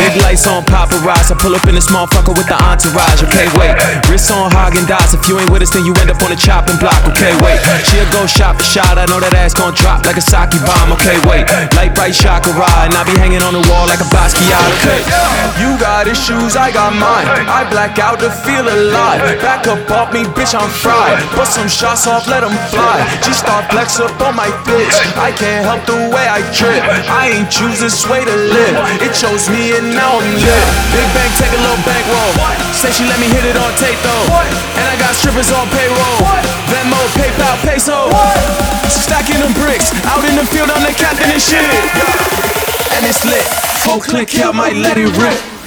Big lights on paparazzi. I pull up in this motherfucker with the entourage. Okay, wait. Wrists on Haagen-Dazs. If you ain't with us, then you end up on the chopping block. Okay, wait. She'll go shot for shot. I know that ass gon' drop like a sake bomb. Okay, wait. Light bright chakra, and I be hanging on the wall like a Basquiat. Okay. You got issues, I got mine. I black out to feel alive. Back up off me, bitch, I'm fried. Bust some shots off, let them fly. G-Star flex up on my bitch. I can't help the way I trip. I ain't choose this way to live. It chose me and now I'm lit. Big bank, take a little bankroll. Say she let me hit it on tape though. And I got strippers on payroll. Venmo, PayPal, peso. Stacking them bricks. Out in the field, I'm the captain and shit. And it's lit. Full click, yeah, I might let it rip.